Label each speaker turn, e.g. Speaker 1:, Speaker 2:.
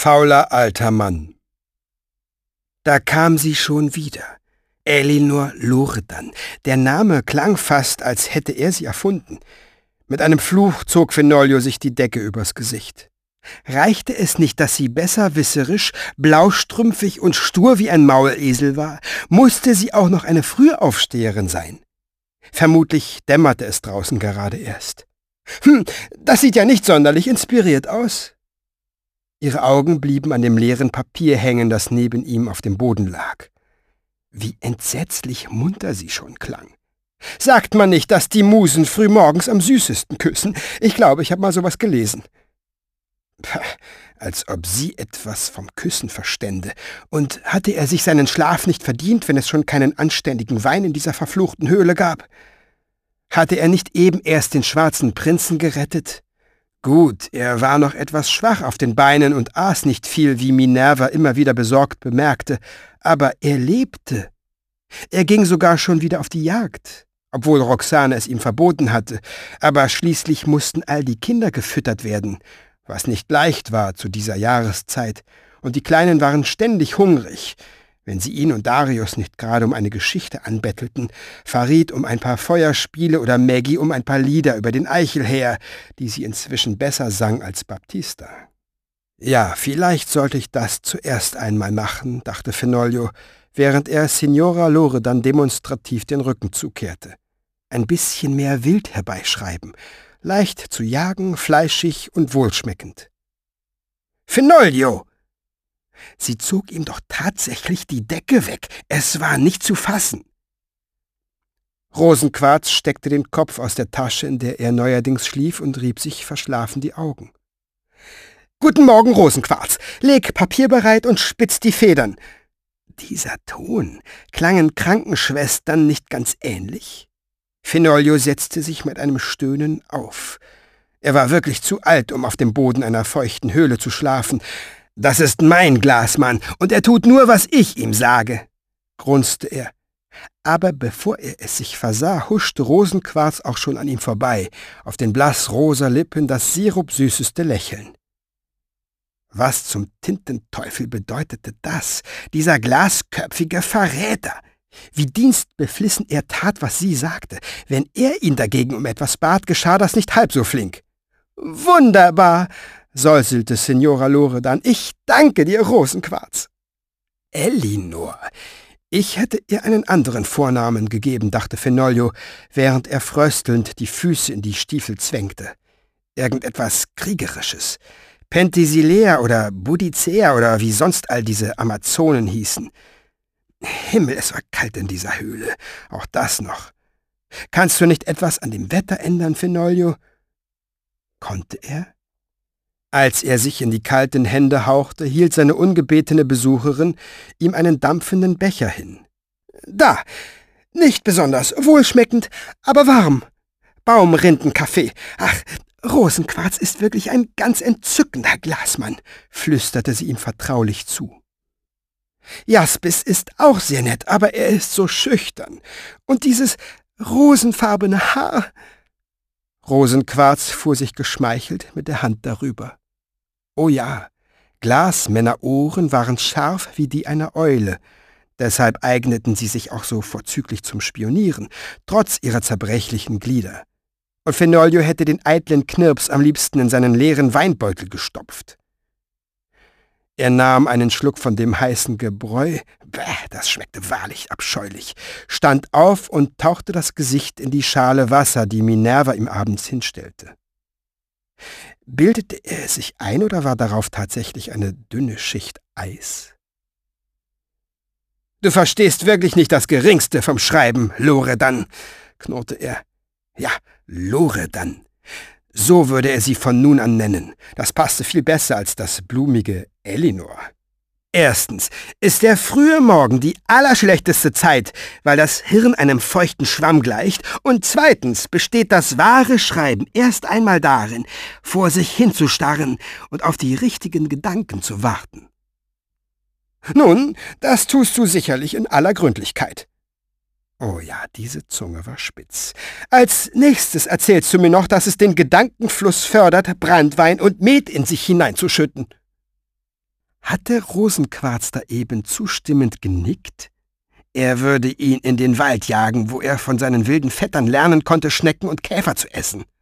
Speaker 1: Fauler alter Mann. Da kam sie schon wieder. Elinor Loredan. Der Name klang fast, als hätte er sie erfunden. Mit einem Fluch zog Fenoglio sich die Decke übers Gesicht. Reichte es nicht, dass sie besserwisserisch, blaustrümpfig und stur wie ein Maulesel war, musste sie auch noch eine Frühaufsteherin sein. Vermutlich dämmerte es draußen gerade erst. Das sieht ja nicht sonderlich inspiriert aus. Ihre Augen blieben an dem leeren Papier hängen, das neben ihm auf dem Boden lag. Wie entsetzlich munter sie schon klang. Sagt man nicht, dass die Musen frühmorgens am süßesten küssen? Ich glaube, ich habe mal sowas gelesen. Pah, als ob sie etwas vom Küssen verstände. Und hatte er sich seinen Schlaf nicht verdient, wenn es schon keinen anständigen Wein in dieser verfluchten Höhle gab? Hatte er nicht eben erst den schwarzen Prinzen gerettet? Gut, er war noch etwas schwach auf den Beinen und aß nicht viel, wie Minerva immer wieder besorgt bemerkte, aber er lebte. Er ging sogar schon wieder auf die Jagd, obwohl Roxane es ihm verboten hatte, aber schließlich mussten all die Kinder gefüttert werden, was nicht leicht war zu dieser Jahreszeit, und die Kleinen waren ständig hungrig, wenn sie ihn und Darius nicht gerade um eine Geschichte anbettelten, Farid um ein paar Feuerspiele oder Maggie um ein paar Lieder über den Eichel her, die sie inzwischen besser sang als Baptista. Ja, vielleicht sollte ich das zuerst einmal machen, dachte Fenoglio, während er Signora Loredan demonstrativ den Rücken zukehrte. Ein bisschen mehr Wild herbeischreiben, leicht zu jagen, fleischig und wohlschmeckend. »Fenoglio!« Sie zog ihm doch tatsächlich die Decke weg. Es war nicht zu fassen. Rosenquarz steckte den Kopf aus der Tasche, in der er neuerdings schlief, und rieb sich verschlafen die Augen. »Guten Morgen, Rosenquarz. Leg Papier bereit und spitz die Federn.« Dieser Ton, klangen Krankenschwestern nicht ganz ähnlich? Fenoglio setzte sich mit einem Stöhnen auf. Er war wirklich zu alt, um auf dem Boden einer feuchten Höhle zu schlafen. »Das ist mein Glasmann, und er tut nur, was ich ihm sage«, grunzte er. Aber bevor er es sich versah, huschte Rosenquarz auch schon an ihm vorbei, auf den blassrosa Lippen das sirupsüßeste Lächeln. Was zum Tintenteufel bedeutete das, dieser glasköpfige Verräter? Wie dienstbeflissen er tat, was sie sagte. Wenn er ihn dagegen um etwas bat, geschah das nicht halb so flink. »Wunderbar«, säuselte Signora Loredan. »Ich danke dir, Rosenquarz.« Elinor. Ich hätte ihr einen anderen Vornamen gegeben, dachte Fenoglio, während er fröstelnd die Füße in die Stiefel zwängte. Irgendetwas Kriegerisches. Penthesilea oder Boudicea oder wie sonst all diese Amazonen hießen. Himmel, es war kalt in dieser Höhle. Auch das noch. »Kannst du nicht etwas an dem Wetter ändern, Fenoglio?« Konnte er? Als er sich in die kalten Hände hauchte, hielt seine ungebetene Besucherin ihm einen dampfenden Becher hin. »Da, nicht besonders wohlschmeckend, aber warm. Baumrindenkaffee. Ach, Rosenquarz ist wirklich ein ganz entzückender Glasmann«, flüsterte sie ihm vertraulich zu. »Jaspis ist auch sehr nett, aber er ist so schüchtern. Und dieses rosenfarbene Haar...« Rosenquarz fuhr sich geschmeichelt mit der Hand darüber. Oh ja, Glasmännerohren waren scharf wie die einer Eule. Deshalb eigneten sie sich auch so vorzüglich zum Spionieren, trotz ihrer zerbrechlichen Glieder. Und Fenoglio hätte den eitlen Knirps am liebsten in seinen leeren Weinbeutel gestopft. Er nahm einen Schluck von dem heißen Gebräu, das schmeckte wahrlich abscheulich, stand auf und tauchte das Gesicht in die Schale Wasser, die Minerva ihm abends hinstellte. Bildete er es sich ein, oder war darauf tatsächlich eine dünne Schicht Eis? »Du verstehst wirklich nicht das Geringste vom Schreiben, Loredan«, knurrte er. »Ja, Loredan. So würde er sie von nun an nennen. Das passte viel besser als das blumige Elinor. Erstens ist der frühe Morgen die allerschlechteste Zeit, weil das Hirn einem feuchten Schwamm gleicht, und zweitens besteht das wahre Schreiben erst einmal darin, vor sich hinzustarren und auf die richtigen Gedanken zu warten.« »Nun, das tust du sicherlich in aller Gründlichkeit.« Oh ja, diese Zunge war spitz. »Als nächstes erzählst du mir noch, dass es den Gedankenfluss fördert, Branntwein und Met in sich hineinzuschütten.« Hatte Rosenquarz da eben zustimmend genickt? Er würde ihn in den Wald jagen, wo er von seinen wilden Vettern lernen konnte, Schnecken und Käfer zu essen.